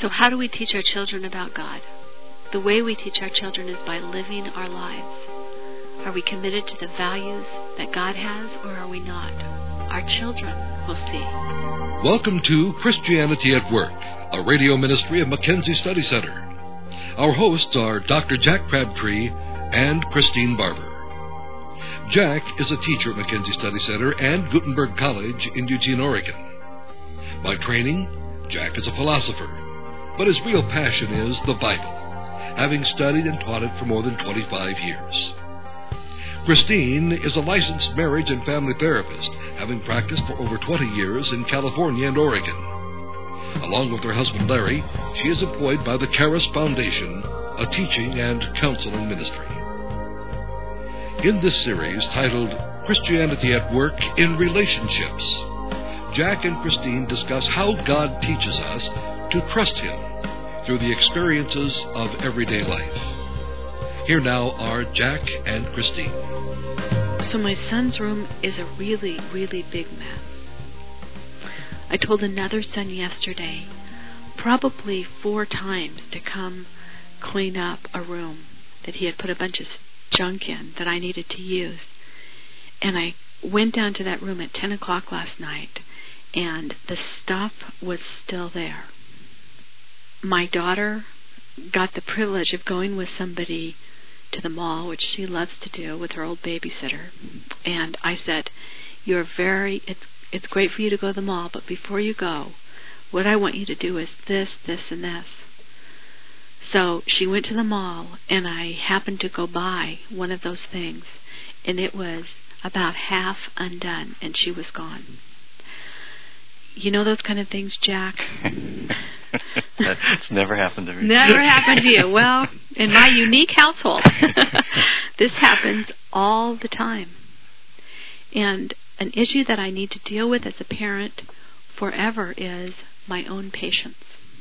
So how do we teach our children about God? The way we teach our children is by living our lives. Are we committed to the values that God has, or are we not? Our children will see. Welcome to Christianity at Work, a radio ministry of Mackenzie Study Center. Our hosts are Dr. Jack Crabtree and Christine Barber. Jack is a teacher at Mackenzie Study Center and Gutenberg College in Eugene, Oregon. By training, Jack is a philosopher, but his real passion is the Bible, having studied and taught it for more than 25 years. Christine is a licensed marriage and family therapist, having practiced for over 20 years in California and Oregon. Along with her husband Larry, she is employed by the Charis Foundation, a teaching and counseling ministry. In this series titled Christianity at Work in Relationships, Jack and Christine discuss how God teaches us to trust Him through the experiences of everyday life. Here now are Jack and Christine. So my son's room is a really, really big mess. I told another son yesterday, probably 4 times, to come clean up a room that he had put a bunch of junk in that I needed to use. And I went down to that room at 10 o'clock last night, and the stuff was still there. My daughter got the privilege of going with somebody to the mall, which she loves to do with her old babysitter. And I said, it's great for you to go to the mall, but before you go, what I want you to do is this, this, and this. So she went to the mall, and I happened to go by one of those things, and it was about half undone, and she was gone. You know those kind of things, Jack? It's never happened to me. Never happened to you. Well, in my unique household, this happens all the time. And an issue that I need to deal with as a parent forever is my own patience.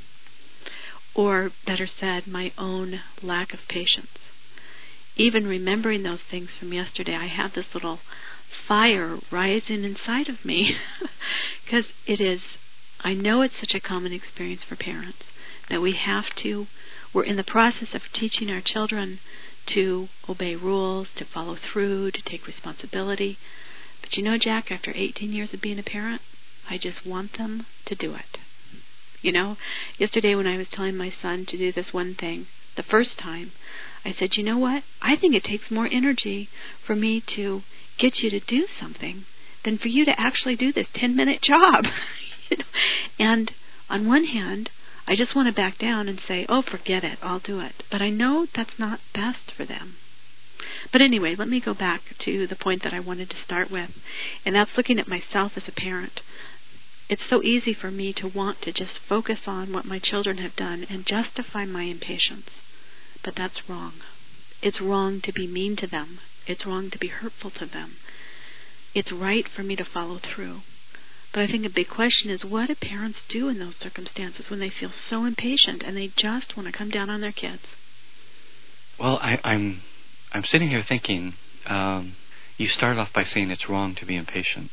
Or, better said, my own lack of patience. Even remembering those things from yesterday, I have this little fire rising inside of me. Because I know it's such a common experience for parents that we're in the process of teaching our children to obey rules, to follow through, to take responsibility. But you know, Jack, after 18 years of being a parent, I just want them to do it. You know, yesterday when I was telling my son to do this one thing, the first time, I said, you know what? I think it takes more energy for me to get you to do something than for you to actually do this 10-minute job. You know? And on one hand, I just want to back down and say, oh, forget it, I'll do it. But I know that's not best for them. But anyway, let me go back to the point that I wanted to start with, and that's looking at myself as a parent. It's so easy for me to want to just focus on what my children have done and justify my impatience. But that's wrong. It's wrong to be mean to them. It's wrong to be hurtful to them. It's right for me to follow through. But I think a big question is, what do parents do in those circumstances when they feel so impatient and they just want to come down on their kids? Well, I'm sitting here thinking, you started off by saying it's wrong to be impatient.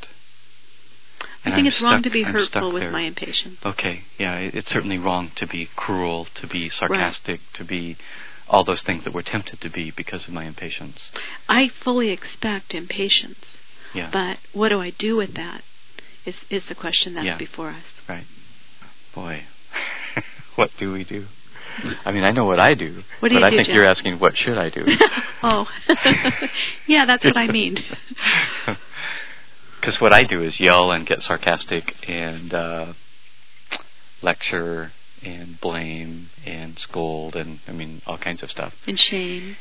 I think it's wrong to be hurtful with my impatience. Okay, yeah, it's certainly wrong to be cruel, to be sarcastic, to be all those things that we're tempted to be because of my impatience. I fully expect impatience. Yeah. But what do I do with that is the question that's before us. Right. Boy, what do we do? I mean, I know what I do, but I think you're asking, what should I do? Oh, yeah, that's what I mean. Because what I do is yell and get sarcastic and lecture and blame and scold and, I mean, all kinds of stuff. And shame.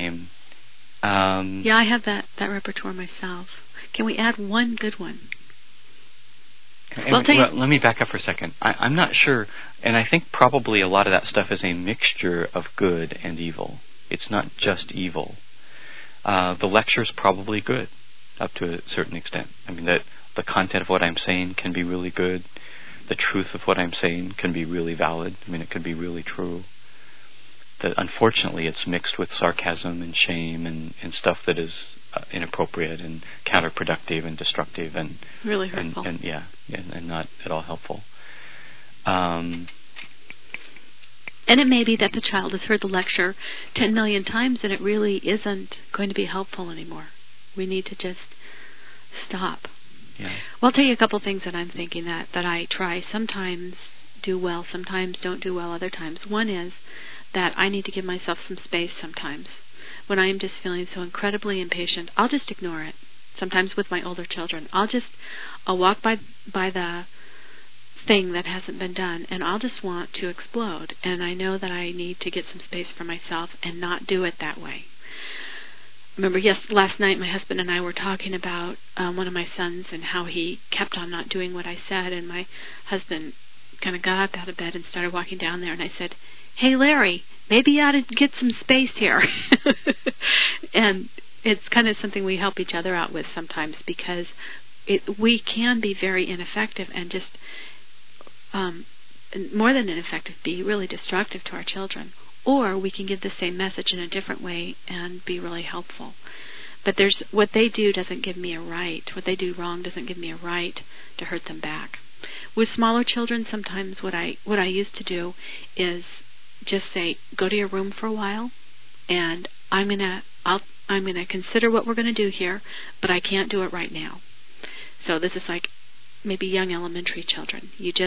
Yeah, I have that repertoire myself. Can we add one good one? Well, let me back up for a second. I'm not sure, and I think probably a lot of that stuff is a mixture of good and evil. It's not just evil. The lecture's probably good up to a certain extent. I mean, that the content of what I'm saying can be really good. The truth of what I'm saying can be really valid. I mean, it could be really true. That unfortunately, it's mixed with sarcasm and shame and stuff that is inappropriate and counterproductive and destructive and really hurtful. And not at all helpful. And it may be that the child has heard the lecture 10 million times and it really isn't going to be helpful anymore. We need to just stop. Yeah. Well, I'll tell you a couple things that I'm thinking that I try. Sometimes do well, sometimes don't do well other times. One is that I need to give myself some space sometimes. When I am just feeling so incredibly impatient, I'll just ignore it. Sometimes with my older children, I'll walk by the thing that hasn't been done, and I'll just want to explode. And I know that I need to get some space for myself and not do it that way. Remember, last night my husband and I were talking about one of my sons and how he kept on not doing what I said, and my husband kind of got up out of bed and started walking down there, and I said, "Hey, Larry, maybe you ought to get some space here." And it's kind of something we help each other out with sometimes, because we can be very ineffective and just more than ineffective, be really destructive to our children. Or we can give the same message in a different way and be really helpful. But what they do doesn't give me a right. What they do wrong doesn't give me a right to hurt them back. With smaller children, sometimes what I used to do is just say, "Go to your room for a while, and I'm gonna consider what we're gonna do here, but I can't do it right now." So this is like maybe young elementary children.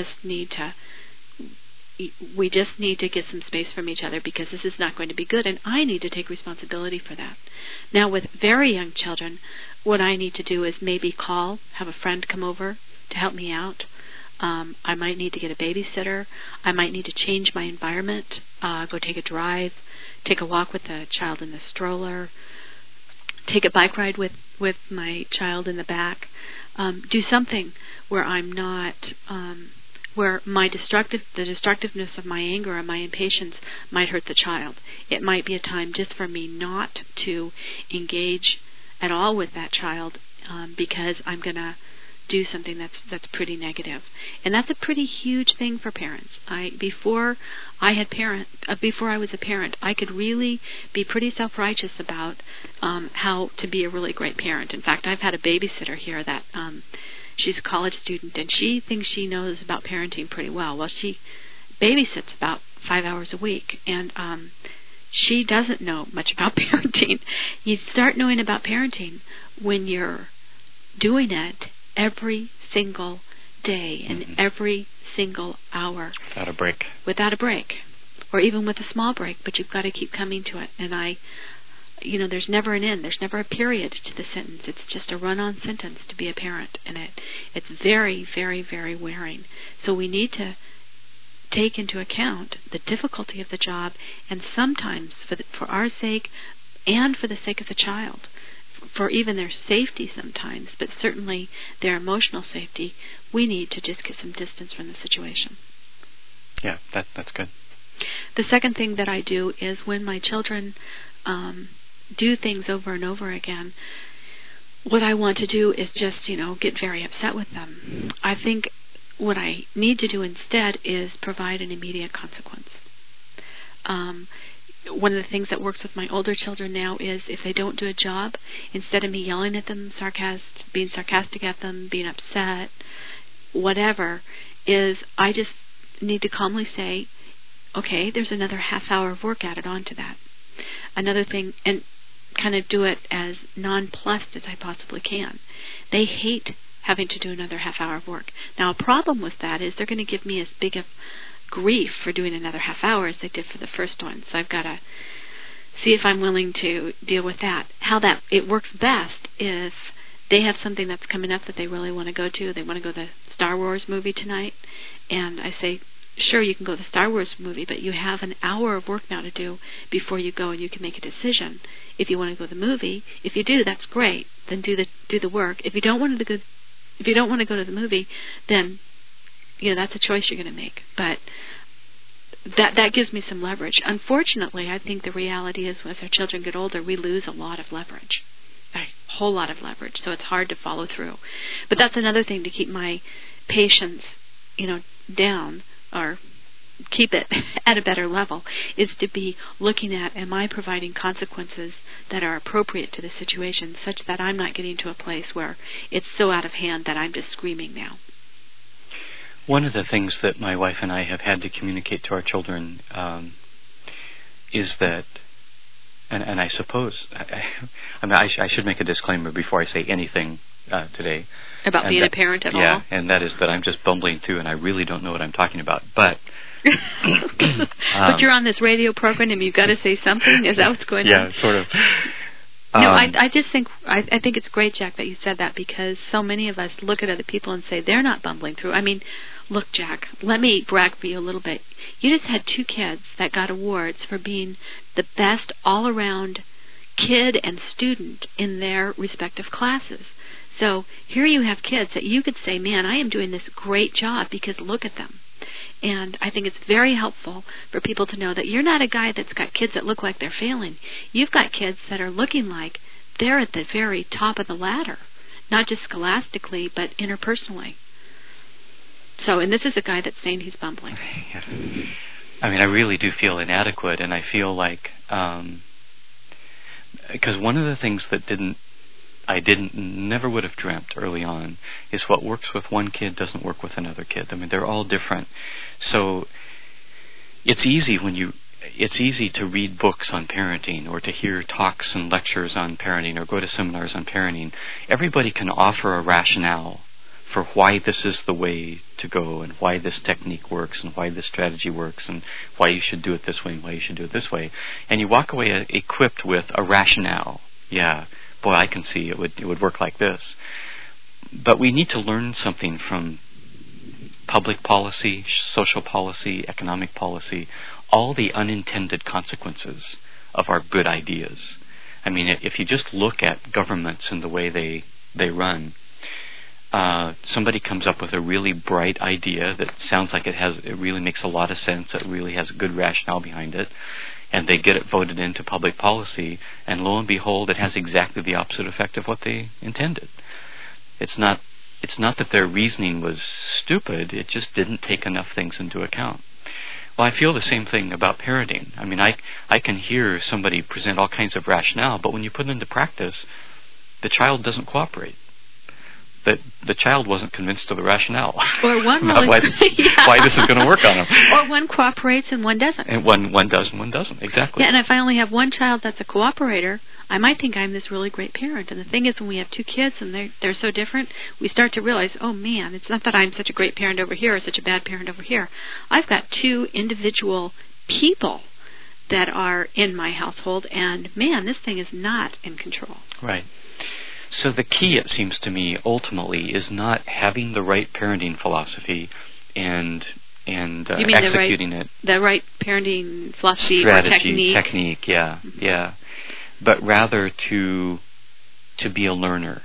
We just need to get some space from each other, because this is not going to be good, and I need to take responsibility for that. Now, with very young children, what I need to do is maybe have a friend come over to help me out. I might need to get a babysitter. I might need to change my environment, go take a drive, take a walk with the child in the stroller, take a bike ride with my child in the back. Do something where I'm not... where the destructiveness of my anger or my impatience might hurt the child. It might be a time just for me not to engage at all with that child, because I'm going to do something that's pretty negative. And that's a pretty huge thing for parents. Before I was a parent, I could really be pretty self-righteous about how to be a really great parent. In fact, I've had a babysitter here that she's a college student, and she thinks she knows about parenting pretty well. Well, she babysits about 5 hours a week, and she doesn't know much about parenting. You start knowing about parenting when you're doing it every single day and every single hour. Without a break. Or even with a small break, but you've got to keep coming to it. And there's never an end. There's never a period to the sentence. It's just a run-on sentence to be a parent, and it's very, very, very wearing. So we need to take into account the difficulty of the job, and sometimes for our sake and for the sake of the child, for even their safety sometimes, but certainly their emotional safety, we need to just get some distance from the situation. Yeah, that's good. The second thing that I do is when my children do things over and over again, what I want to do is just, get very upset with them. I think what I need to do instead is provide an immediate consequence. One of the things that works with my older children now is if they don't do a job, instead of me yelling at them, being sarcastic at them, being upset, whatever, is I just need to calmly say, okay, there's another half hour of work added on to that. Another thing, and kind of do it as nonplussed as I possibly can. They hate having to do another half hour of work. Now, a problem with that is they're going to give me as big of grief for doing another half hour as they did for the first one. So I've got to see if I'm willing to deal with that. How it works best is they have something that's coming up that they really want to go to. They want to go to the Star Wars movie tonight. And I say, sure, you can go to the Star Wars movie, but you have an hour of work now to do before you go, and you can make a decision if you want to go to the movie. If you do, that's great. Then do the work. If you don't want to go to the movie, then that's a choice you're going to make. But that gives me some leverage. Unfortunately, I think the reality is as our children get older, we lose a lot of leverage, a whole lot of leverage. So it's hard to follow through. But that's another thing to keep my patience, down, or keep it at a better level, is to be looking at, am I providing consequences that are appropriate to the situation, such that I'm not getting to a place where it's so out of hand that I'm just screaming now. One of the things that my wife and I have had to communicate to our children is that, and I suppose, I should make a disclaimer before I say anything today. About being a parent at all? Yeah, and that is that I'm just bumbling through and I really don't know what I'm talking about. But but you're on this radio program and you've got to say something? Is that what's going on? Yeah, sort of. No, I just think I think it's great, Jack, that you said that, because so many of us look at other people and say they're not bumbling through. I mean, look, Jack, let me brag for you a little bit. You just had 2 kids that got awards for being the best all-around kid and student in their respective classes. So here you have kids that you could say, man, I am doing this great job because look at them. And I think it's very helpful for people to know that you're not a guy that's got kids that look like they're failing. You've got kids that are looking like they're at the very top of the ladder, not just scholastically, but interpersonally. So, and this is a guy that's saying he's bumbling. Yeah. I mean, I really do feel inadequate, and I feel like, because one of the things that never would have dreamt early on is what works with one kid doesn't work with another kid. I mean, they're all different. So it's easy to read books on parenting or to hear talks and lectures on parenting or go to seminars on parenting. Everybody can offer a rationale for why this is the way to go and why this technique works and why this strategy works and why you should do it this way and why you should do it this way. And you walk away equipped with a rationale. Yeah. Boy, I can see it would work like this. But we need to learn something from public policy, social policy, economic policy, all the unintended consequences of our good ideas. I mean, if you just look at governments and the way they run, somebody comes up with a really bright idea that sounds like it really makes a lot of sense, it really has a good rationale behind it, and they get it voted into public policy, and lo and behold, it has exactly the opposite effect of what they intended. It's not that their reasoning was stupid, it just didn't take enough things into account. Well, I feel the same thing about parenting. I mean, I can hear somebody present all kinds of rationale, but when you put it into practice, the child doesn't cooperate. The child wasn't convinced of the rationale. Or one why this is going to work on them. Or one cooperates and one doesn't. And one does and one doesn't, exactly. Yeah, and if I only have one child that's a cooperator, I might think I'm this really great parent. And the thing is, when we have 2 kids and they're so different, we start to realize, oh man, it's not that I'm such a great parent over here or such a bad parent over here. I've got 2 individual people that are in my household, and man, this thing is not in control. Right. So the key, it seems to me, ultimately, is not having the right parenting philosophy and executing it. The right parenting philosophy strategy, or technique. Yeah, mm-hmm. Yeah. But rather to be a learner,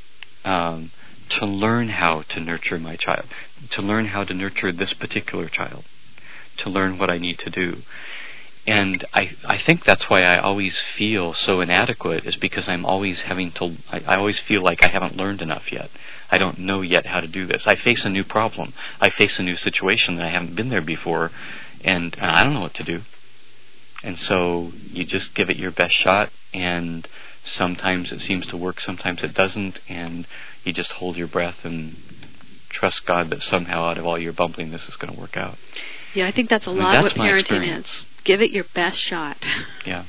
to learn how to nurture my child, to learn how to nurture this particular child, to learn what I need to do. And I think that's why I always feel so inadequate, is because I'm always I always feel like I haven't learned enough yet. I don't know yet how to do this. I face a new problem. I face a new situation that I haven't been there before, and I don't know what to do. And so you just give it your best shot, and sometimes it seems to work, sometimes it doesn't, and you just hold your breath and trust God that somehow out of all your bumbling this is going to work out. Yeah, I think that's a lot of what parenting is. Give it your best shot. Yeah.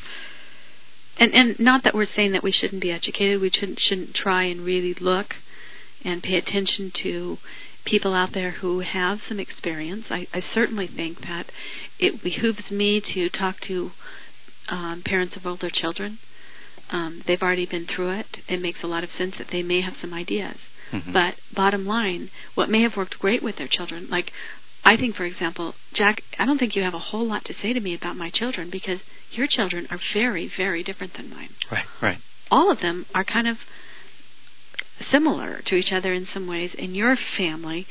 And not that we're saying that we shouldn't be educated. We shouldn't try and really look and pay attention to people out there who have some experience. I certainly think that it behooves me to talk to parents of older children. They've already been through it. It makes a lot of sense that they may have some ideas. Mm-hmm. But bottom line, what may have worked great with their children, like I think, for example, Jack, I don't think you have a whole lot to say to me about my children, because your children are very, very different than mine. Right. All of them are kind of similar to each other in some ways. In your family,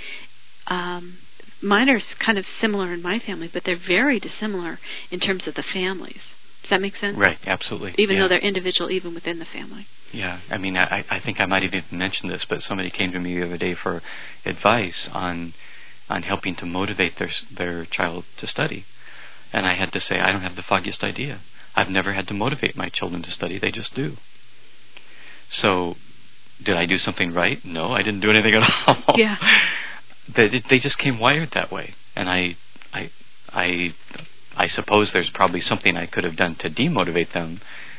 mine are kind of similar in my family, but they're very dissimilar in terms of the families. Does that make sense? Right, absolutely. Even though they're individual, even within the family. Yeah, I mean, I think I might have even mentioned this, but somebody came to me the other day for advice on helping to motivate their child to study. And I had to say, I don't have the foggiest idea. I've never had to motivate my children to study. They just do. So, did I do something right? No, I didn't do anything at all. Yeah. They just came wired that way. And I I suppose there's probably something I could have done to demotivate them,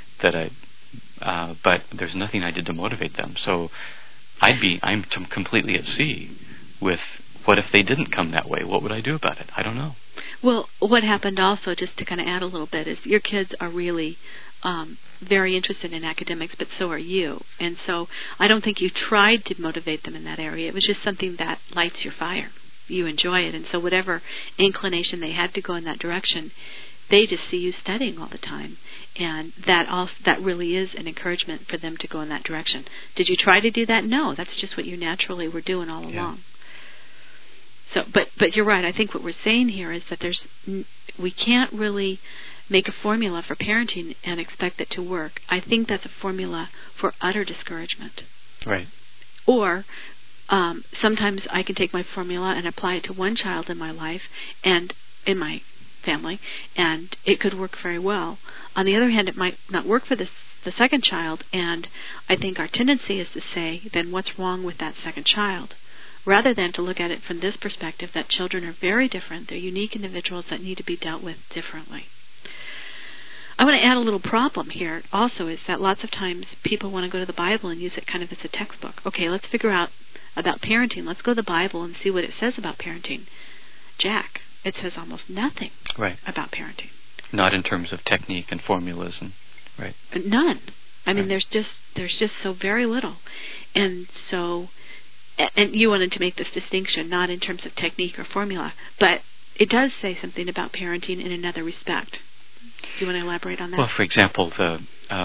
but there's nothing I did to motivate them. So I'm completely at sea with what if they didn't come that way? What would I do about it? I don't know. Well, what happened also, just to kind of add a little bit, is your kids are really very interested in academics, but so are you. And so I don't think you tried to motivate them in that area. It was just something that lights your fire. You enjoy it. And so whatever inclination they had to go in that direction, they just see you studying all the time. And that really is an encouragement for them to go in that direction. Did you try to do that? No, that's just what you naturally were doing all along. So, but you're right. I think what we're saying here is that we can't really make a formula for parenting and expect it to work. I think that's a formula for utter discouragement. Right. Or sometimes I can take my formula and apply it to one child in my life and in my family, and it could work very well. On the other hand, it might not work for the second child, and I think our tendency is to say, then what's wrong with that second child? Rather than to look at it from this perspective that children are very different. They're unique individuals that need to be dealt with differently. I want to add a little problem here also, is that lots of times people want to go to the Bible and use it kind of as a textbook. Okay, let's figure out about parenting. Let's go to the Bible and see what it says about parenting. Jack, it says almost nothing about parenting. Not in terms of technique and formulas and right. None. I mean, there's just so very little. And so, and you wanted to make this distinction, not in terms of technique or formula, but it does say something about parenting in another respect. Do you want to elaborate on that? Well, for example, the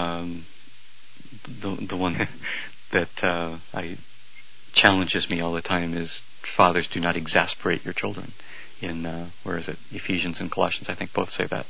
one that challenges me all the time is fathers, do not exasperate your children. In where is it? Ephesians and Colossians, I think both say that.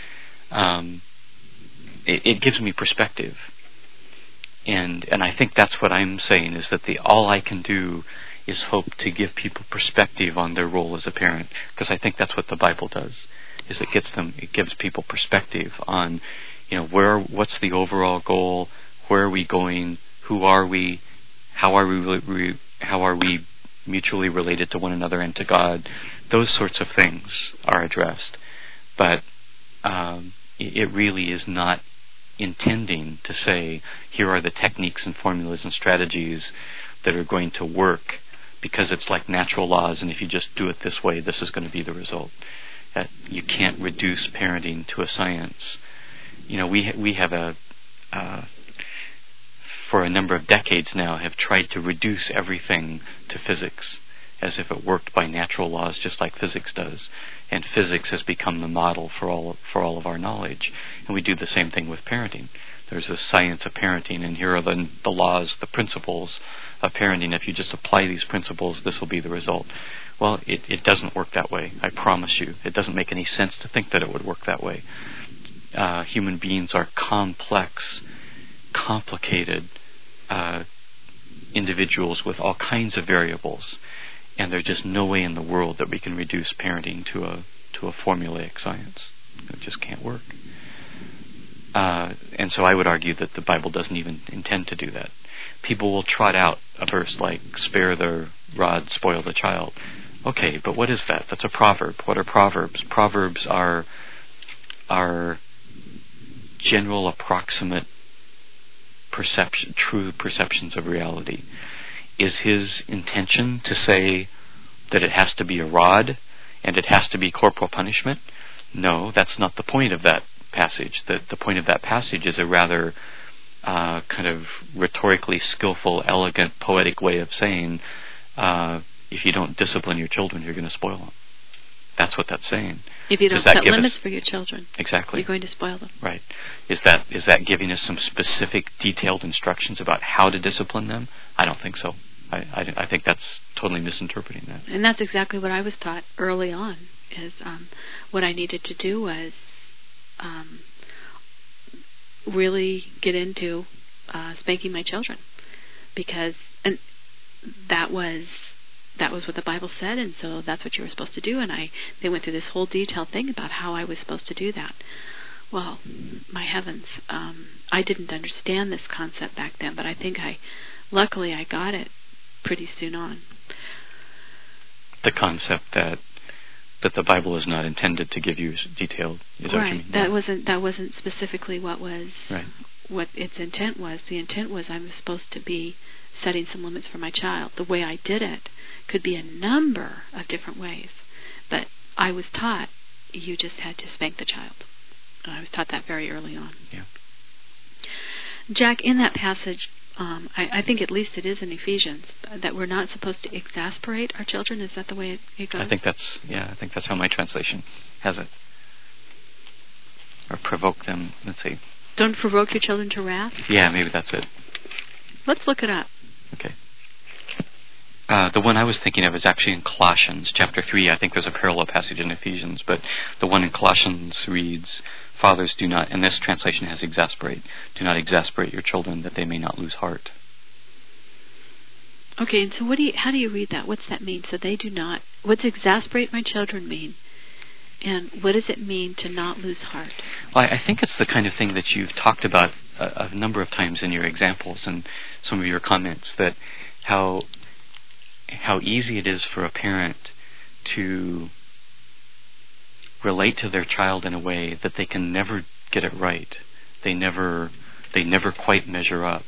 It gives me perspective, and I think that's what I'm saying, is that all I can do is hope to give people perspective on their role as a parent, because I think that's what the Bible does. Is it gives people perspective on, what's the overall goal, where are we going, who are we, how are we mutually related to one another and to God. Those sorts of things are addressed, but it really is not intending to say, here are the techniques and formulas and strategies that are going to work, because it's like natural laws, and if you just do it this way, this is going to be the result. That you can't reduce parenting to a science. We have for a number of decades now, have tried to reduce everything to physics, as if it worked by natural laws, just like physics does. And physics has become the model for all of our knowledge. And we do the same thing with parenting. There's a science of parenting, and here are the laws, the principles of parenting. If you just apply these principles, this will be the result. Well, it doesn't work that way. I promise you. It doesn't make any sense to think that it would work that way. Human beings are complex, complicated individuals with all kinds of variables, and there's just no way in the world that we can reduce parenting to a formulaic science. It just can't work. And so I would argue that the Bible doesn't even intend to do that. People will trot out a verse like, spare the rod, spoil the child. Okay, but what is that? That's a proverb. What are proverbs? Proverbs are general, approximate true perceptions of reality. Is his intention to say that it has to be a rod and it has to be corporal punishment? No, that's not the point of that passage. The point of that passage is a rather kind of rhetorically skillful, elegant, poetic way of saying, if you don't discipline your children, you're going to spoil them. That's what that's saying. If you don't set limits for your children, exactly, you're going to spoil them. Right. Is that giving us some specific, detailed instructions about how to discipline them? I don't think so. I think that's totally misinterpreting that. And that's exactly what I was taught early on. Is what I needed to do was really get into spanking my children, because that was what the Bible said, and so that's what you were supposed to do. And they went through this whole detailed thing about how I was supposed to do that. Well, my heavens, I didn't understand this concept back then, but I think luckily I got it pretty soon on. The concept that that the Bible is not intended to give you detailed. Is that what you mean? That wasn't specifically what its intent was. The intent was I was supposed to be setting some limits for my child. The way I did it could be a number of different ways, but I was taught you just had to spank the child. I was taught that very early on. Yeah. Jack, in that passage, I think at least it is in Ephesians, that we're not supposed to exasperate our children. Is that the way it goes? I think that's how my translation has it. Or provoke them, let's see. Don't provoke your children to wrath? Yeah, maybe that's it. Let's look it up. Okay. The one I was thinking of is actually in Colossians chapter 3. I think there's a parallel passage in Ephesians, but the one in Colossians reads, "Fathers, do not," and this translation has exasperate, "do not exasperate your children that they may not lose heart." Okay, and so how do you read that? What's that mean? So they do not, what's exasperate my children mean? And what does it mean to not lose heart? Well, I think it's the kind of thing that you've talked about a number of times in your examples and some of your comments, that how easy it is for a parent to relate to their child in a way that they can never get it right. They never quite measure up.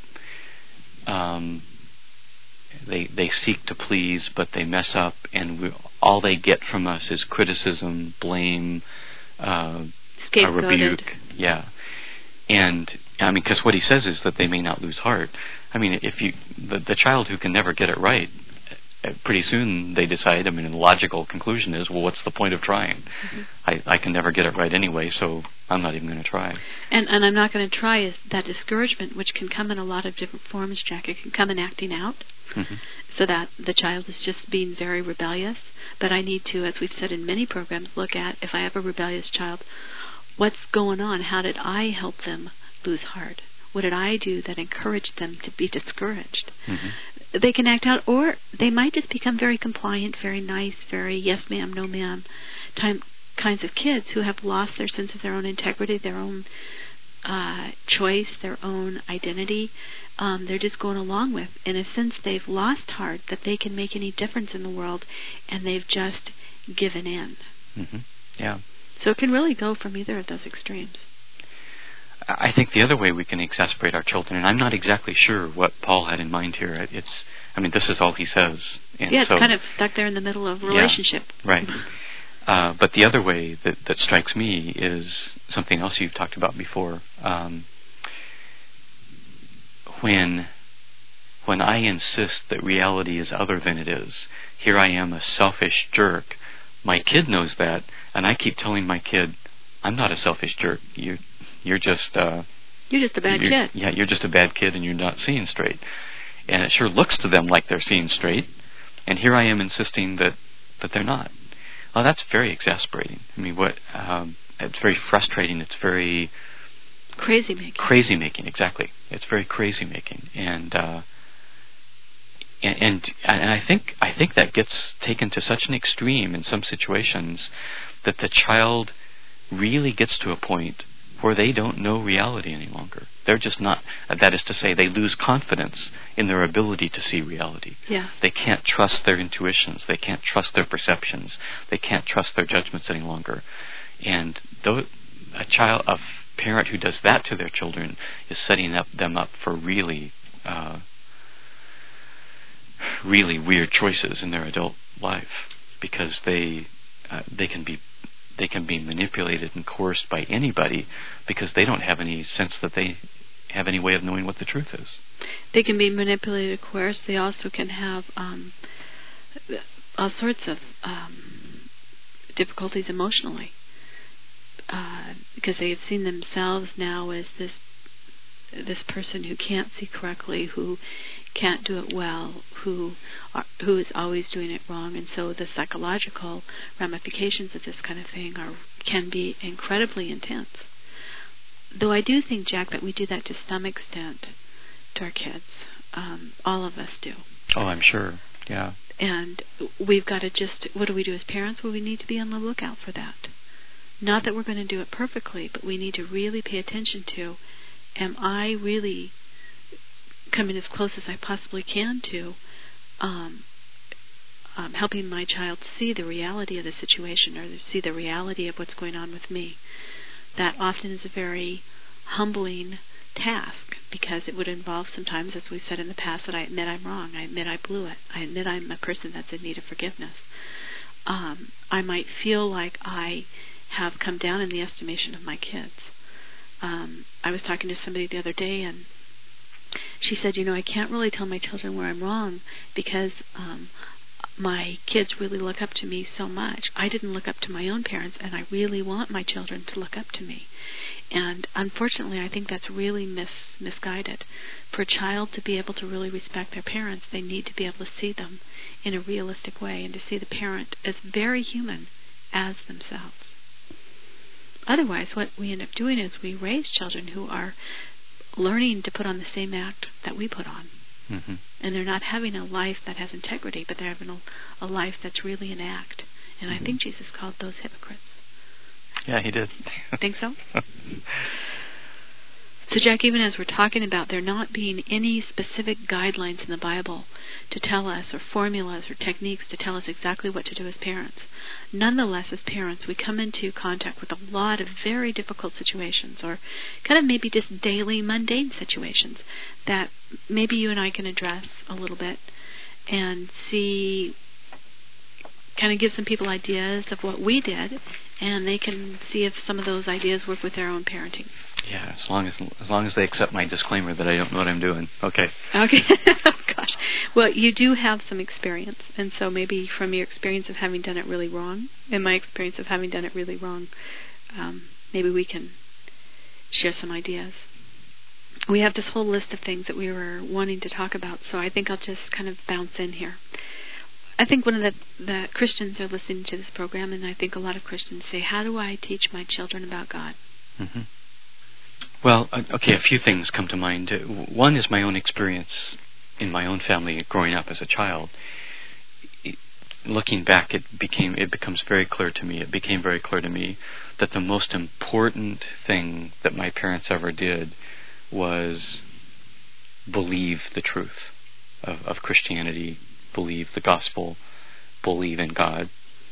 They seek to please, but they mess up, and all they get from us is criticism, blame, a rebuke. Yeah. And I mean, because what he says is that they may not lose heart. I mean, if the child who can never get it right, pretty soon they decide, I mean, the logical conclusion is, well, what's the point of trying? Mm-hmm. I can never get it right anyway, so I'm not even going to try. And I'm not going to try is that discouragement, which can come in a lot of different forms, Jack. It can come in acting out, mm-hmm. so that the child is just being very rebellious. But I need to, as we've said in many programs, look at, if I have a rebellious child, what's going on? How did I help them lose heart? What did I do that encouraged them to be discouraged? Mm-hmm. They can act out, or they might just become very compliant, very nice, very yes ma'am, no ma'am kinds of kids who have lost their sense of their own integrity, their own choice, their own identity. They're just going along with. In a sense, they've lost heart that they can make any difference in the world, and they've just given in. Mm-hmm. Yeah. So it can really go from either of those extremes. I think the other way we can exasperate our children, and I'm not exactly sure what Paul had in mind here. This is all he says. And yeah, it's kind of stuck there in the middle of a relationship. Yeah, right. But the other way that strikes me is something else you've talked about before. When I insist that reality is other than it is, here I am, a selfish jerk. My kid knows that, and I keep telling my kid, I'm not a selfish jerk. You're just a bad kid. Yeah, you're just a bad kid, and you're not seeing straight. And it sure looks to them like they're seeing straight, and here I am insisting that they're not. Well, that's very exasperating. I mean, it's very frustrating. It's very crazy making. Crazy making, exactly. It's very crazy making, and I think that gets taken to such an extreme in some situations that the child really gets to a point where they don't know reality any longer. They're just not, that is to say, they lose confidence in their ability to see reality. Yeah. They can't trust their intuitions. They can't trust their perceptions. They can't trust their judgments any longer. And a parent who does that to their children is setting them up for really, really weird choices in their adult life, because they can be manipulated and coerced by anybody, because they don't have any sense that they have any way of knowing what the truth is. They can be manipulated, coerced. They also can have all sorts of difficulties emotionally, because they have seen themselves now as this person who can't see correctly, who can't do it well, who is always doing it wrong, and so the psychological ramifications of this kind of thing can be incredibly intense. Though I do think, Jack, that we do that to some extent to our kids. All of us do. Oh, I'm sure. Yeah. And we've got to what do we do as parents? Well, we need to be on the lookout for that. Not that we're going to do it perfectly, but we need to really pay attention to, am I really coming as close as I possibly can to helping my child see the reality of the situation or see the reality of what's going on with me. That often is a very humbling task, because it would involve sometimes, as we've said in the past, that I admit I'm wrong. I admit I blew it. I admit I'm a person that's in need of forgiveness. I might feel like I have come down in the estimation of my kids. I was talking to somebody the other day, and she said, I can't really tell my children where I'm wrong because my kids really look up to me so much. I didn't look up to my own parents, and I really want my children to look up to me. And unfortunately, I think that's really misguided. For a child to be able to really respect their parents, they need to be able to see them in a realistic way and to see the parent as very human as themselves. Otherwise, what we end up doing is we raise children who are learning to put on the same act that we put on. Mm-hmm. And they're not having a life that has integrity, but they're having a life that's really an act. And I think Jesus called those hypocrites. Yeah, he did. Think so? So, Jack, even as we're talking about there not being any specific guidelines in the Bible to tell us, or formulas or techniques to tell us exactly what to do as parents, nonetheless, as parents, we come into contact with a lot of very difficult situations, or kind of maybe just daily mundane situations that maybe you and I can address a little bit and see, kind of give some people ideas of what we did, and they can see if some of those ideas work with their own parenting. Yeah, as long as they accept my disclaimer that I don't know what I'm doing. Okay. Okay. Gosh. Well, you do have some experience, and so maybe from your experience of having done it really wrong, and my experience of having done it really wrong, maybe we can share some ideas. We have this whole list of things that we were wanting to talk about, so I think I'll just kind of bounce in here. I think one of the Christians are listening to this program, and I think a lot of Christians say, how do I teach my children about God? Mm-hmm. Well, okay, a few things come to mind. One is my own experience in my own family growing up as a child. Looking back, it becomes very clear to me. It became very clear to me that the most important thing that my parents ever did was believe the truth of Christianity, believe the gospel, believe in God,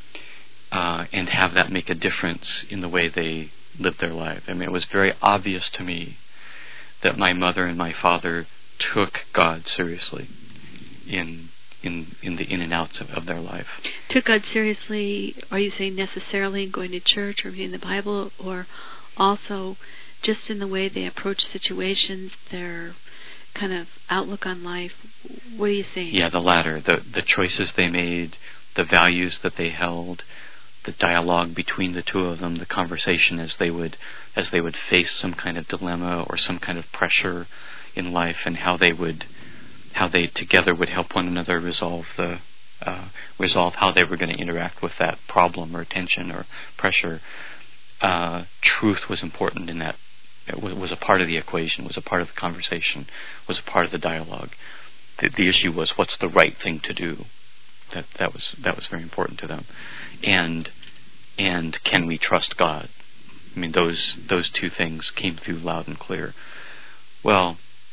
and have that make a difference in the way they lived their life. I mean, it was very obvious to me that my mother and my father took God seriously in the in and outs of their life. Took God seriously, are you saying necessarily in going to church or reading the Bible, or also just in the way they approach situations, their kind of outlook on life? What are you saying? Yeah, the latter. The choices they made, the values that they held, the dialogue between the two of them, the conversation as they would face some kind of dilemma or some kind of pressure in life, and how they together would help one another resolve how they were going to interact with that problem or tension or pressure. Truth was important in that. It was a part of the equation, was a part of the conversation, was a part of the dialogue. The issue was, what's the right thing to do? That was very important to them, and can we trust God? I mean, those two things came through loud and clear. Well,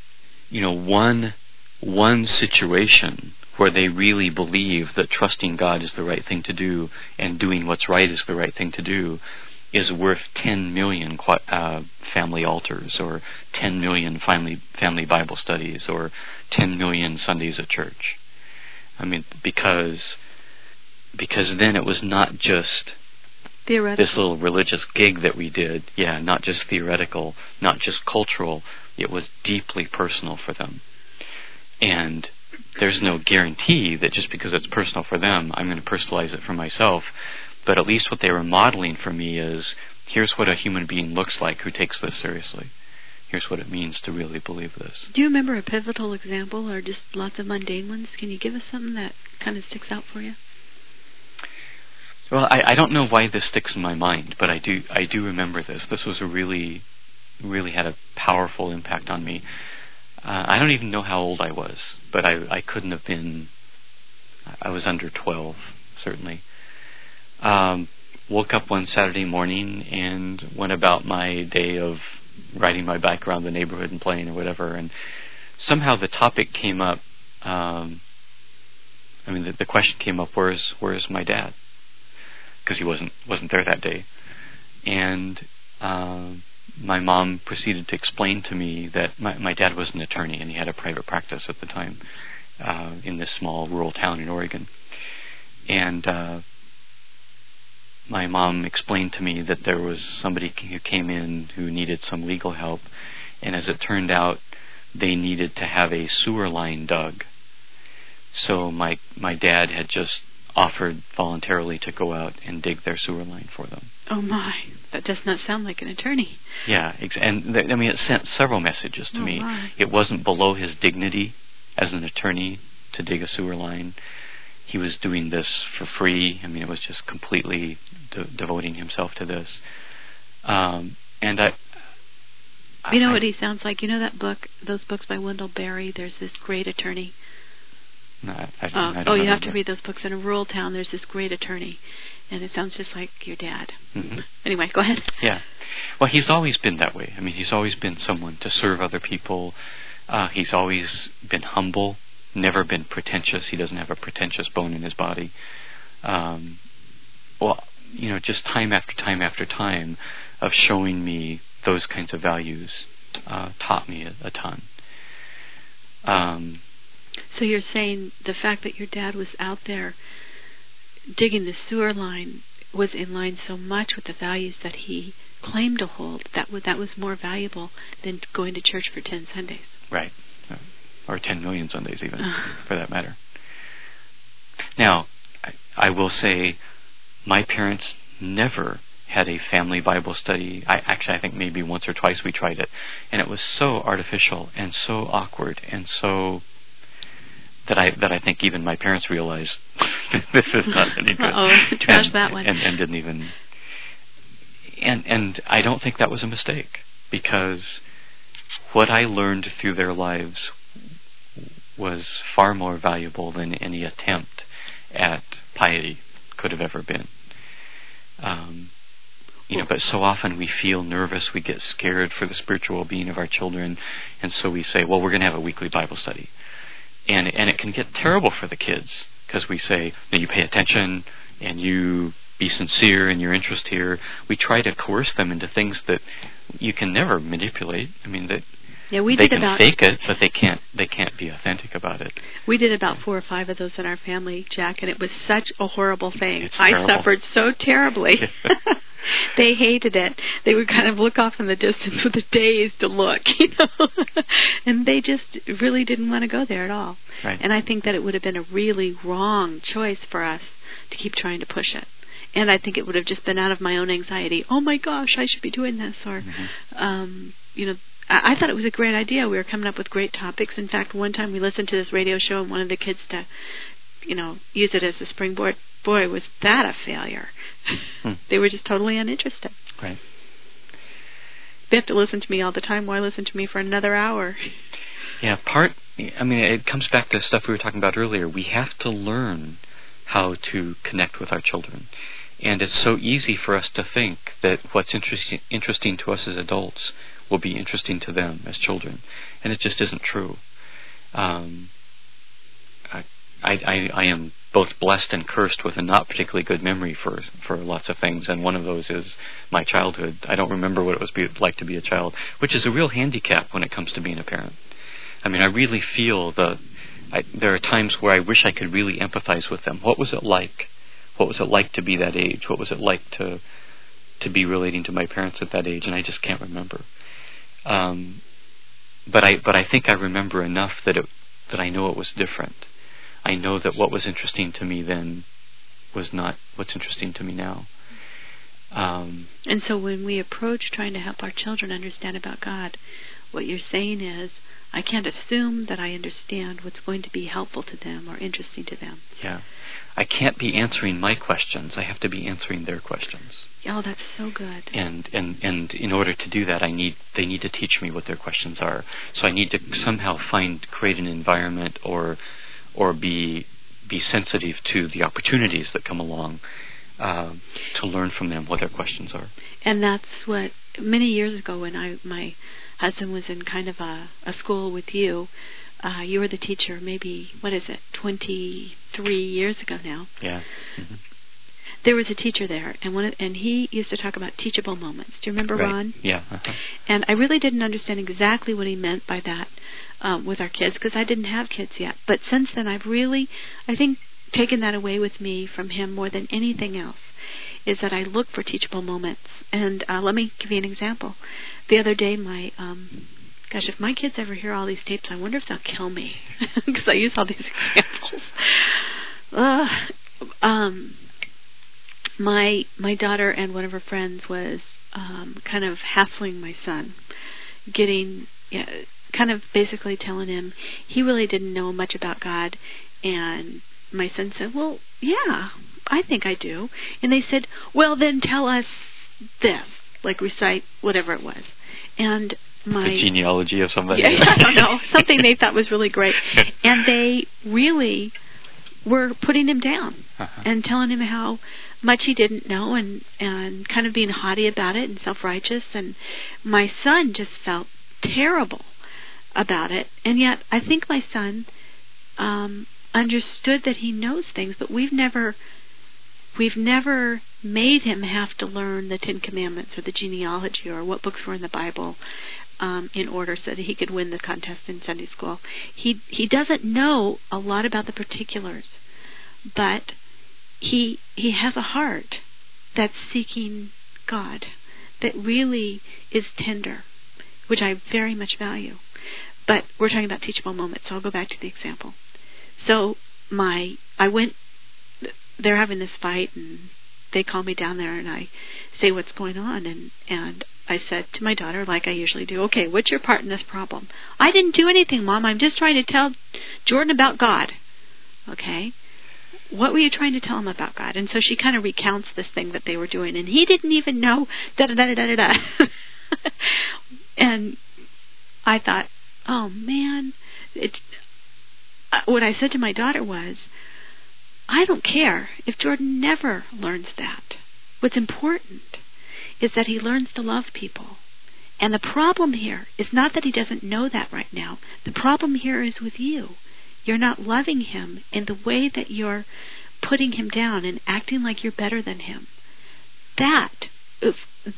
one situation where they really believe that trusting God is the right thing to do and doing what's right is the right thing to do is worth 10 million family altars, or 10 million family Bible studies, or 10 million Sundays at church. I mean, because then it was not just this little religious gig that we did. Yeah, not just theoretical, not just cultural. It was deeply personal for them. And there's no guarantee that just because it's personal for them, I'm going to personalize it for myself. But at least what they were modeling for me is, here's what a human being looks like who takes this seriously. Here's what it means to really believe this. Do you remember a pivotal example, or just lots of mundane ones? Can you give us something that kind of sticks out for you? Well, I don't know why this sticks in my mind, but I do remember this. This was really had a powerful impact on me. I don't even know how old I was, but I couldn't have been. I was under 12, certainly. Woke up one Saturday morning and went about my day of riding my bike around the neighborhood and playing or whatever, and somehow the topic came up I mean, the question came up, where's my dad? Because he wasn't there that day. And my mom proceeded to explain to me that my dad was an attorney, and he had a private practice at the time in this small rural town in Oregon. And my mom explained to me that there was somebody who came in who needed some legal help, and as it turned out, they needed to have a sewer line dug. So my dad had just offered voluntarily to go out and dig their sewer line for them. Oh my, that does not sound like an attorney. Yeah, and it sent several messages to me. My. It wasn't below his dignity as an attorney to dig a sewer line. He was doing this for free. I mean, it was just completely devoting himself to this. And you know what he sounds like? You know that book, those books by Wendell Berry? There's this great attorney. No, I don't you have to read those books. In a rural town, there's this great attorney, and it sounds just like your dad. Mm-hmm. Anyway, go ahead. Yeah. Well, he's always been that way. I mean, he's always been someone to serve other people. He's always been humble, never been pretentious. He doesn't have a pretentious bone in his body. Just time after time after time of showing me those kinds of values taught me a ton. So you're saying the fact that your dad was out there digging the sewer line was in line so much with the values that he claimed to hold, that was more valuable than going to church for 10 Sundays. Right. Or 10 million Sundays even, for that matter. Now, I will say my parents never had a family Bible study. I think maybe once or twice we tried it, and it was so artificial and so awkward and so that I think even my parents realized this is not any good. Trash that one. And didn't even. And I don't think that was a mistake, because what I learned through their lives was far more valuable than any attempt at piety could have ever been. But so often we feel nervous, we get scared for the spiritual well-being of our children, and so we say, well, we're going to have a weekly Bible study. And it can get terrible for the kids, because we say, no, you pay attention, and you be sincere in your interest here. We try to coerce them into things that you can never manipulate. I mean, they can fake it, but they can't be authentic about it. We did about 4 or 5 of those in our family, Jack, and it was such a horrible thing. I suffered so terribly. They hated it. They would kind of look off in the distance with a dazed look, and they just really didn't want to go there at all. Right. And I think that it would have been a really wrong choice for us to keep trying to push it. And I think it would have just been out of my own anxiety. Oh my gosh, I should be doing this, or I thought it was a great idea. We were coming up with great topics. In fact, one time we listened to this radio show and wanted the kids to, use it as a springboard. Boy, was that a failure. They were just totally uninterested. Right. They have to listen to me all the time. Why listen to me for another hour? Yeah, it comes back to stuff we were talking about earlier. We have to learn how to connect with our children. And it's so easy for us to think that what's interesting to us as adults will be interesting to them as children, and it just isn't true. I am both blessed and cursed with a not particularly good memory for lots of things, and one of those is my childhood. I don't remember what it was like to be a child, which is a real handicap when it comes to being a parent. I mean, I really feel there are times where I wish I could really empathize with them. What was it like? What was it like to be that age? What was it like to be relating to my parents at that age? And I just can't remember. But I think I remember enough that I know it was different. I know that what was interesting to me then was not what's interesting to me now. And so when we approach trying to help our children understand about God, what you're saying is, I can't assume that I understand what's going to be helpful to them or interesting to them. Yeah. I can't be answering my questions. I have to be answering their questions. Oh, that's so good. And in order to do that, they need to teach me what their questions are. So I need to somehow create an environment or be sensitive to the opportunities that come along to learn from them what their questions are. And that's what many years ago when my husband was in kind of a school with you, you were the teacher maybe, 23 years ago now. Yeah. Mm-hmm. There was a teacher there, and he used to talk about teachable moments. Do you remember Right. Ron? Yeah. Uh-huh. And I really didn't understand exactly what he meant by that with our kids, because I didn't have kids yet. But since then, I've really, I think, taken that away with me from him more than anything else, is that I look for teachable moments. And let me give you an example. The other day, if my kids ever hear all these tapes, I wonder if they'll kill me, because I use all these examples. My daughter and one of her friends was kind of hassling my son, kind of basically telling him he really didn't know much about God. And my son said, well, yeah, I think I do. And they said, well, then tell us this, like recite whatever it was. And the genealogy of somebody. Yeah, I don't know, something they thought was really great. And they really were putting him down and telling him how much he didn't know, and kind of being haughty about it and self-righteous. And my son just felt terrible about it. And yet I think my son understood that he knows things, but we've never made him have to learn the 10 Commandments or the genealogy or what books were in the Bible in order so that he could win the contest in Sunday school. He doesn't know a lot about the particulars, but he has a heart that's seeking God, that really is tender, which I very much value. But we're talking about teachable moments, so I'll go back to the example. So they're having this fight, and they call me down there, and I say what's going on, and I said to my daughter, like I usually do, okay, what's your part in this problem? I didn't do anything, Mom. I'm just trying to tell Jordan about God. Okay. What were you trying to tell him about God? And so she kind of recounts this thing that they were doing, and he didn't even know, da-da-da-da-da-da. And I thought, oh, man. What I said to my daughter was, I don't care if Jordan never learns that. What's important is that he learns to love people. And the problem here is not that he doesn't know that right now. The problem here is with you. You're not loving him in the way that you're putting him down and acting like you're better than him. That is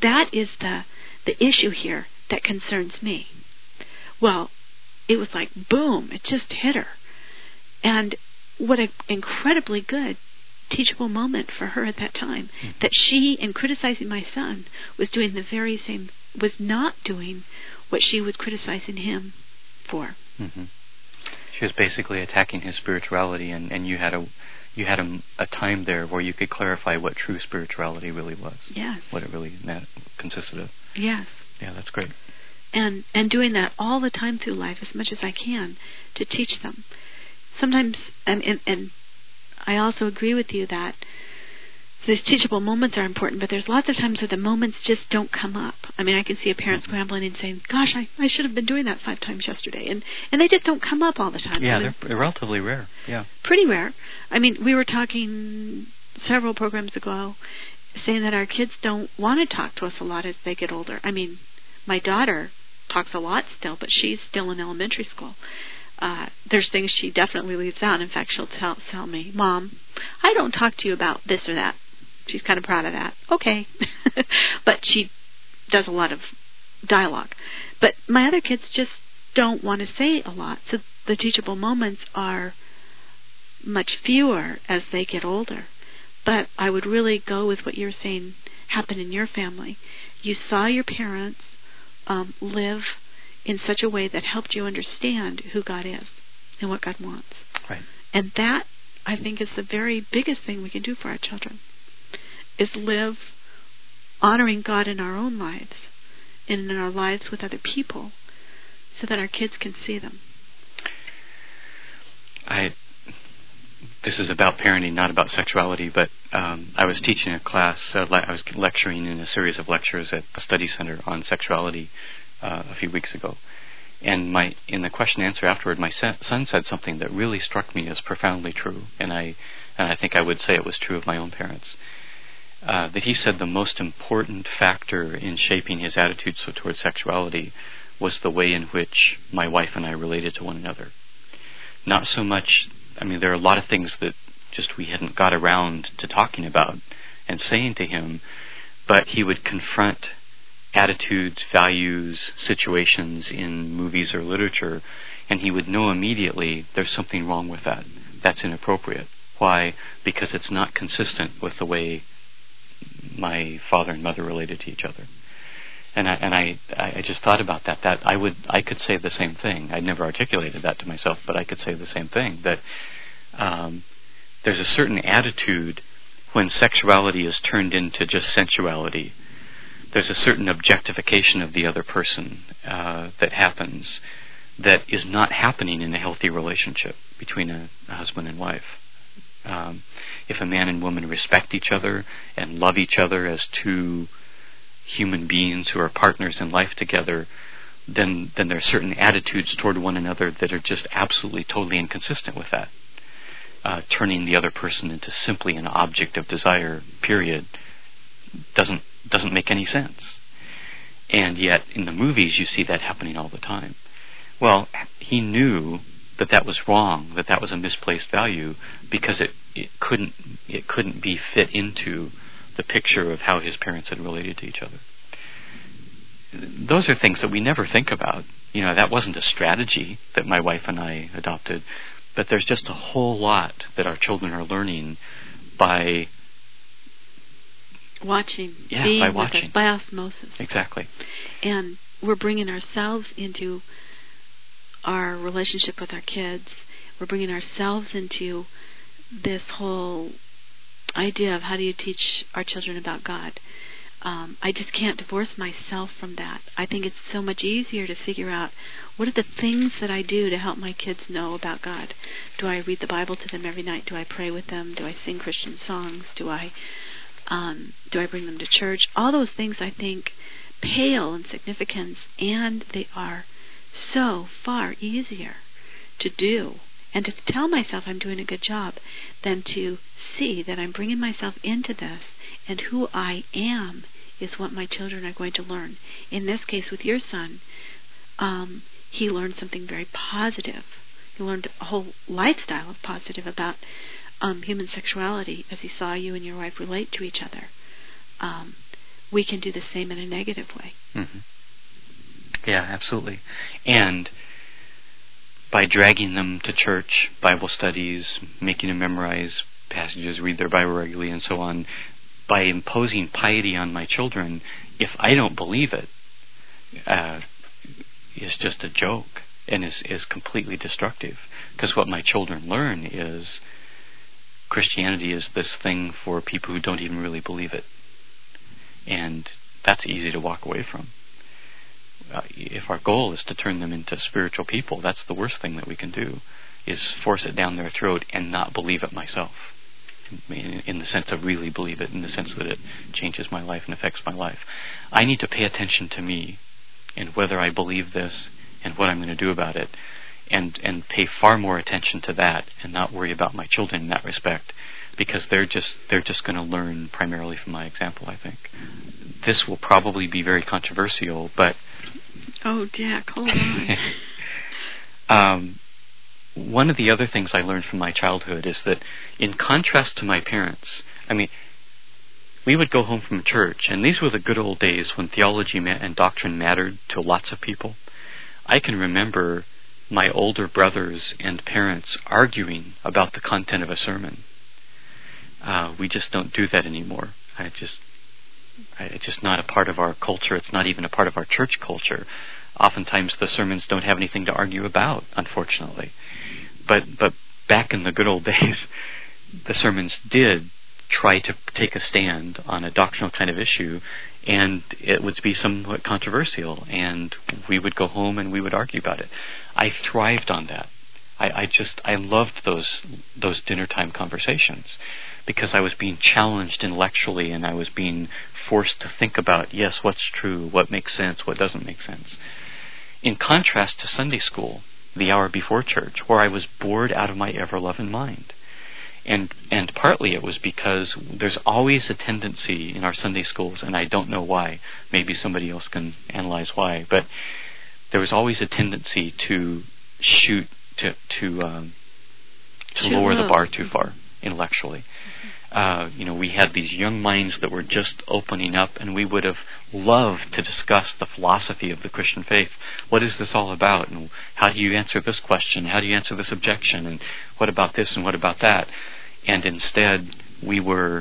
the issue here that concerns me. Well, it was like, boom, it just hit her. And what an incredibly good teachable moment for her at that time, that she, in criticizing my son, was doing the very same, was not doing what she was criticizing him for. Mm-hmm. She was basically attacking his spirituality, and you had a time there where you could clarify what true spirituality really was. Yes. What it really consisted of. Yes. Yeah, that's great. And doing that all the time through life, as much as I can, to teach them. Sometimes, and I also agree with you that these teachable moments are important, but there's lots of times where the moments just don't come up. I mean, I can see a parent scrambling and saying, gosh, I should have been doing that 5 times yesterday. And they just don't come up all the time. Yeah, they're relatively rare. Yeah. Pretty rare. I mean, we were talking several programs ago saying that our kids don't want to talk to us a lot as they get older. I mean, my daughter talks a lot still, but she's still in elementary school. There's things she definitely leaves out. In fact, she'll tell me, Mom, I don't talk to you about this or that. She's kind of proud of that. Okay. But she does a lot of dialogue. But my other kids just don't want to say a lot. So the teachable moments are much fewer as they get older. But I would really go with what you're saying happened in your family. You saw your parents live in such a way that helped you understand who God is and what God wants. Right. And that, I think, is the very biggest thing we can do for our children, is live honoring God in our own lives and in our lives with other people so that our kids can see them. This is about parenting, not about sexuality, but I was teaching a class, I was lecturing in a series of lectures at a study center on sexuality a few weeks ago. And in the question and answer afterward, my son said something that really struck me as profoundly true, and I think I would say it was true of my own parents. That he said the most important factor in shaping his attitude towards sexuality was the way in which my wife and I related to one another. Not so much, there are a lot of things that just we hadn't got around to talking about and saying to him, but he would confront attitudes, values, situations in movies or literature, and he would know immediately there's something wrong with that. That's inappropriate. Why? Because it's not consistent with the way my father and mother related to each other. And I just thought about that. That I could say the same thing. I'd never articulated that to myself, but I could say the same thing. That there's a certain attitude when sexuality is turned into just sensuality. There's a certain objectification of the other person that happens that is not happening in a healthy relationship between a husband and wife. If a man and woman respect each other and love each other as two human beings who are partners in life together, then there are certain attitudes toward one another that are just absolutely, totally inconsistent with that. Turning the other person into simply an object of desire, period, doesn't make any sense. And yet, in the movies, you see that happening all the time. Well, he knew that was wrong, that was a misplaced value, because it couldn't be fit into the picture of how his parents had related to each other. Those are things that we never think about. That wasn't a strategy that my wife and I adopted, but there's just a whole lot that our children are learning by watching, yeah, being by with watching. us, by osmosis. Exactly. And we're bringing ourselves into our relationship with our kids. We're bringing ourselves into this whole idea of how do you teach our children about God. I just can't divorce myself from that. I think it's so much easier to figure out what are the things that I do to help my kids know about God. Do I read the Bible to them every night? Do I pray with them? Do I sing Christian songs? Do I bring them to church? All those things I think pale in significance, and they are so far easier to do and to tell myself I'm doing a good job than to see that I'm bringing myself into this, and who I am is what my children are going to learn. In this case with your son, he learned something very positive. He learned a whole lifestyle of positive about human sexuality as he saw you and your wife relate to each other. We can do the same in a negative way. Mm-hmm. Yeah, absolutely. And by dragging them to church, Bible studies, making them memorize passages, read their Bible regularly, and so on, by imposing piety on my children, if I don't believe it, is just a joke and is completely destructive. Because what my children learn is Christianity is this thing for people who don't even really believe it. And that's easy to walk away from. If our goal is to turn them into spiritual people, that's the worst thing that we can do, is force it down their throat and not believe it myself. In the sense of really believe it, in the sense that it changes my life and affects my life. I need to pay attention to me and whether I believe this and what I'm going to do about it, and pay far more attention to that and not worry about my children in that respect, because they're just going to learn primarily from my example, I think. This will probably be very controversial, but oh, Jack, hold on. One of the other things I learned from my childhood is that, in contrast to my parents, we would go home from church, and these were the good old days when theology and doctrine mattered to lots of people. I can remember my older brothers and parents arguing about the content of a sermon. We just don't do that anymore. It's just not a part of our culture. It's not even a part of our church culture. Oftentimes the sermons don't have anything to argue about, unfortunately. But back in the good old days, the sermons did try to take a stand on a doctrinal kind of issue, and it would be somewhat controversial, and we would go home and we would argue about it. I thrived on that. I loved those dinner time conversations, because I was being challenged intellectually, and I was being forced to think about, yes, what's true, what makes sense, what doesn't make sense. In contrast to Sunday school, the hour before church, where I was bored out of my ever-loving mind. And partly it was because there's always a tendency in our Sunday schools, and I don't know why, maybe somebody else can analyze why, but there was always a tendency to shoot lower the bar too far intellectually. We had these young minds that were just opening up, and we would have loved to discuss the philosophy of the Christian faith. What is this all about? And how do you answer this question? How do you answer this objection? And what about this? And what about that? And instead, we were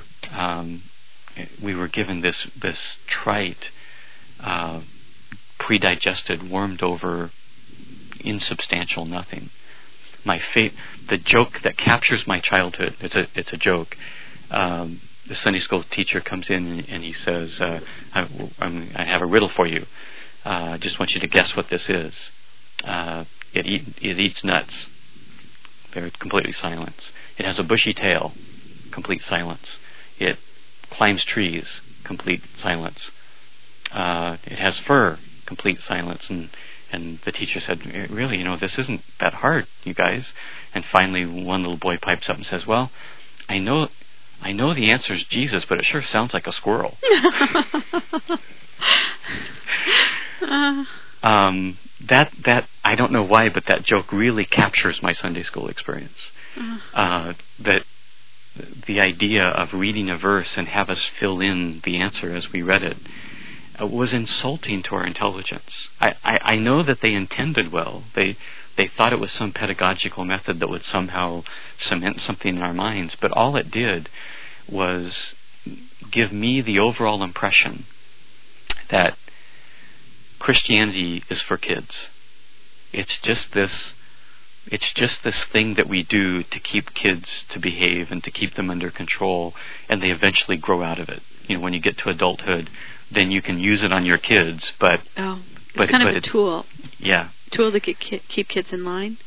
given this trite, pre-digested, wormed over, insubstantial nothing. The joke that captures my childhood. It's a joke. The Sunday school teacher comes in and he says, I have a riddle for you. I just want you to guess what this is. It eats nuts. Very completely silence. It has a bushy tail. Complete silence. It climbs trees. Complete silence. It has fur. Complete silence. And the teacher said, really, this isn't that hard, you guys. And finally, one little boy pipes up and says, well, I know the answer is Jesus, but it sure sounds like a squirrel. That I don't know why, but that joke really captures my Sunday school experience. That the idea of reading a verse and have us fill in the answer as we read it was insulting to our intelligence. I know that they intended well. They thought it was some pedagogical method that would somehow cement something in our minds, but all it did was give me the overall impression that Christianity is for kids. It's just this thing that we do to keep kids to behave and to keep them under control, and they eventually grow out of it. When you get to adulthood, then you can use it on your kids, but it's kind of a tool. Yeah. Tool to keep kids in line.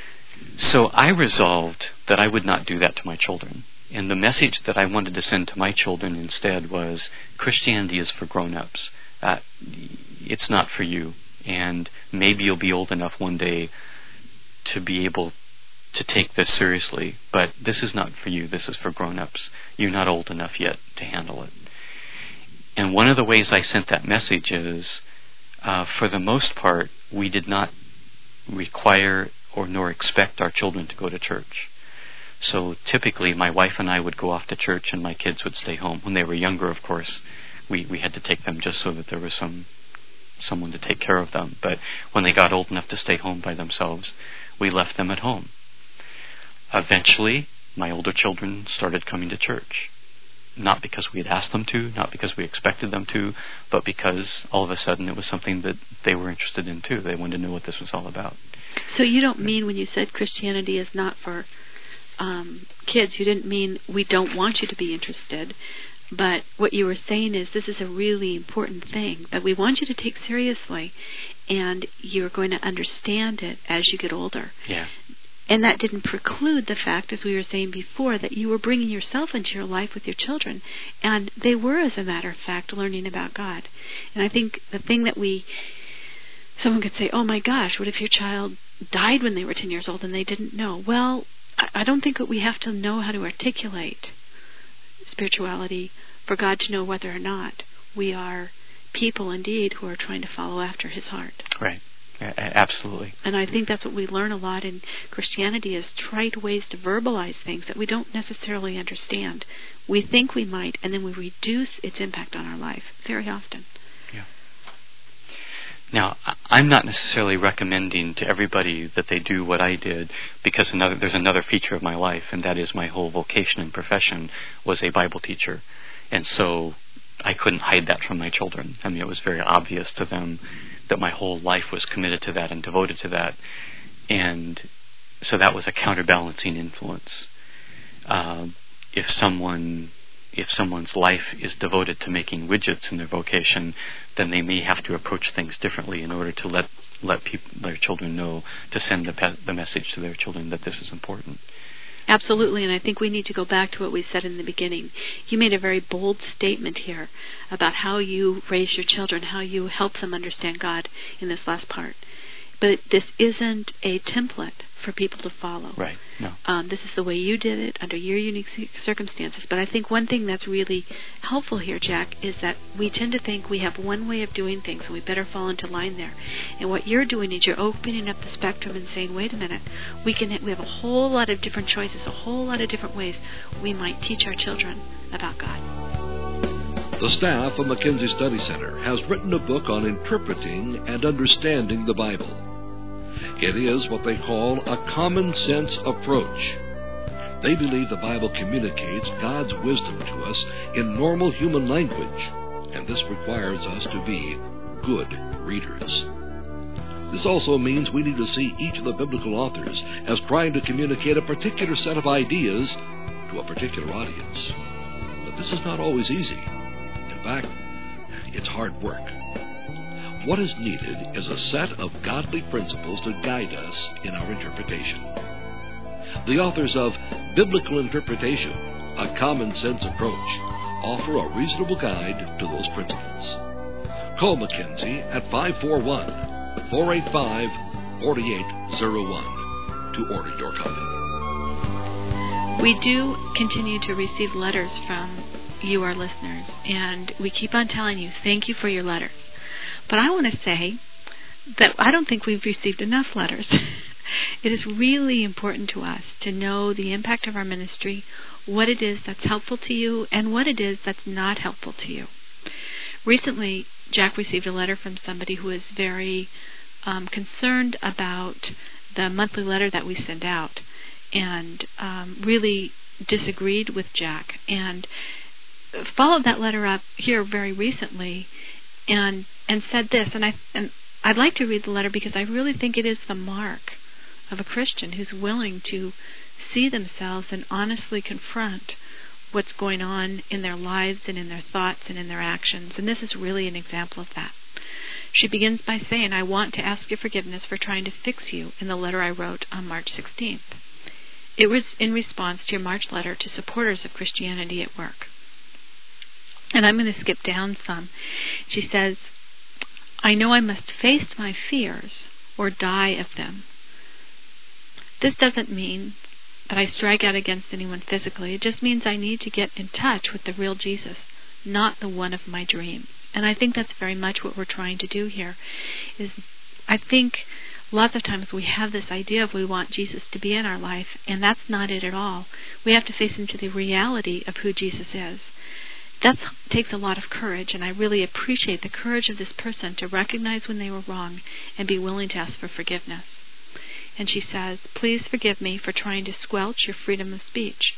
So I resolved that I would not do that to my children. And the message that I wanted to send to my children instead was, Christianity is for grown-ups. It's not for you. And maybe you'll be old enough one day to be able to take this seriously, but this is not for you. This is for grown-ups. You're not old enough yet to handle it. And one of the ways I sent that message is, for the most part, we did not require or nor expect our children to go to church. So typically, my wife and I would go off to church and my kids would stay home. When they were younger, of course, we had to take them just so that there was someone to take care of them. But when they got old enough to stay home by themselves, we left them at home. Eventually, my older children started coming to church. Not because we had asked them to, not because we expected them to, but because all of a sudden it was something that they were interested in too. They wanted to know what this was all about. So you don't mean when you said Christianity is not for kids, you didn't mean we don't want you to be interested, but what you were saying is this is a really important thing that we want you to take seriously, and you're going to understand it as you get older. Yeah. And that didn't preclude the fact, as we were saying before, that you were bringing yourself into your life with your children. And they were, as a matter of fact, learning about God. And I think the thing that someone could say, oh my gosh, what if your child died when they were 10 years old and they didn't know? Well, I don't think that we have to know how to articulate spirituality for God to know whether or not we are people indeed who are trying to follow after His heart. Right. Absolutely. And I think that's what we learn a lot in Christianity is trite ways to verbalize things that we don't necessarily understand. We think we might, and then we reduce its impact on our life very often. Yeah. Now, I'm not necessarily recommending to everybody that they do what I did, because there's another feature of my life, and that is my whole vocation and profession was a Bible teacher. And so I couldn't hide that from my children. I mean, it was very obvious to them that my whole life was committed to that and devoted to that. And so that was a counterbalancing influence. If someone's life is devoted to making widgets in their vocation, then they may have to approach things differently in order to let their children know, to send the message to their children that this is important. Absolutely, and I think we need to go back to what we said in the beginning. You made a very bold statement here about how you raise your children, how you help them understand God in this last part. But this isn't a template for people to follow. Right. No. This is the way you did it under your unique circumstances. But I think one thing that's really helpful here, Jack, is that we tend to think we have one way of doing things and we better fall into line there. And what you're doing is you're opening up the spectrum and saying, wait a minute, we have a whole lot of different choices, a whole lot of different ways we might teach our children about God. The staff of Mackenzie Study Center has written a book on interpreting and understanding the Bible. It is what they call a common sense approach. They believe the Bible communicates God's wisdom to us in normal human language, and this requires us to be good readers. This also means we need to see each of the biblical authors as trying to communicate a particular set of ideas to a particular audience. But this is not always easy. In fact, it's hard work. What is needed is a set of godly principles to guide us in our interpretation. The authors of Biblical Interpretation, A Common Sense Approach, offer a reasonable guide to those principles. Call Mackenzie at 541-485-4801 to order your copy. We do continue to receive letters from you, our listeners, and we keep on telling you, thank you for your letters. But I want to say that I don't think we've received enough letters. It is really important to us to know the impact of our ministry, what it is that's helpful to you, and what it is that's not helpful to you. Recently, Jack received a letter from somebody who is very concerned about the monthly letter that we send out, and really disagreed with Jack, and followed that letter up here very recently, and said this, and I'd like to read the letter because I really think it is the mark of a Christian who's willing to see themselves and honestly confront what's going on in their lives and in their thoughts and in their actions. And this is really an example of that. She begins by saying, I want to ask your forgiveness for trying to fix you in the letter I wrote on March 16th. It was in response to your March letter to supporters of Christianity at work. And I'm going to skip down some. She says, I know I must face my fears or die of them. This doesn't mean that I strike out against anyone physically. It just means I need to get in touch with the real Jesus, not the one of my dreams. And I think that's very much what we're trying to do here. I think lots of times we have this idea of we want Jesus to be in our life, and that's not it at all. We have to face into the reality of who Jesus is. That takes a lot of courage, and I really appreciate the courage of this person to recognize when they were wrong and be willing to ask for forgiveness. And she says, please forgive me for trying to squelch your freedom of speech.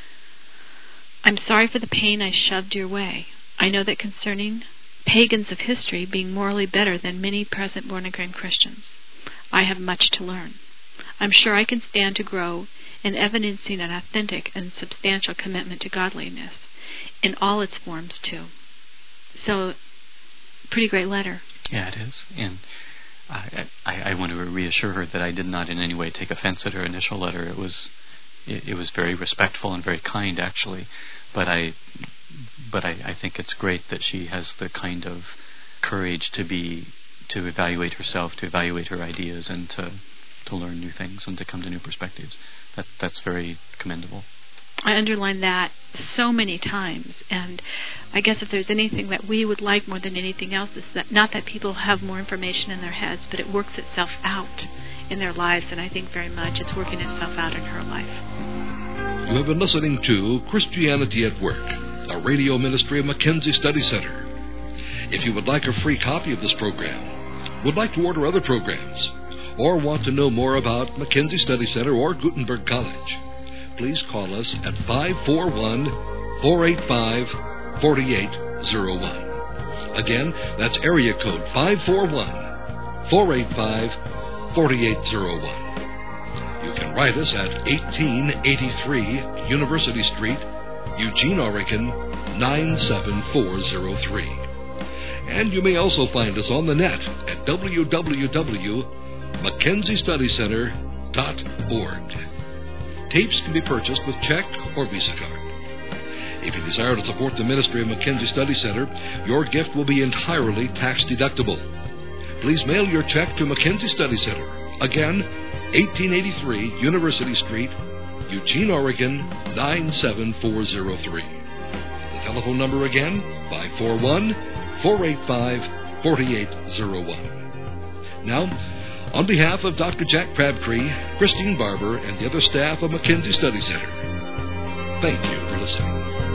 I'm sorry for the pain I shoved your way. I know that concerning pagans of history being morally better than many present born-again Christians, I have much to learn. I'm sure I can stand to grow in evidencing an authentic and substantial commitment to godliness in all its forms, too. So, pretty great letter. Yeah, it is. And I want to reassure her that I did not in any way take offense at her initial letter. It was very respectful and very kind, actually. But I think it's great that she has the kind of courage to evaluate herself, to evaluate her ideas, and to learn new things and to come to new perspectives. That's very commendable. I underline that so many times, and I guess if there's anything that we would like more than anything else is that not that people have more information in their heads, but it works itself out in their lives, and I think very much it's working itself out in her life. You have been listening to Christianity at Work, a radio ministry of Mackenzie Study Center. If you would like a free copy of this program, would like to order other programs, or want to know more about Mackenzie Study Center or Gutenberg College, please call us at 541-485-4801. Again, that's area code 541-485-4801. You can write us at 1883 University Street, Eugene, Oregon, 97403. And you may also find us on the net at www.mackenziestudycenter.org. Tapes can be purchased with check or Visa card. If you desire to support the ministry of Mackenzie Study Center, your gift will be entirely tax-deductible. please mail your check to Mackenzie Study Center. Again, 1883 University Street, Eugene, Oregon, 97403. The telephone number again, 541-485-4801. Now, on behalf of Dr. Jack Crabtree, Christine Barber, and the other staff of Mackenzie Study Center, thank you for listening.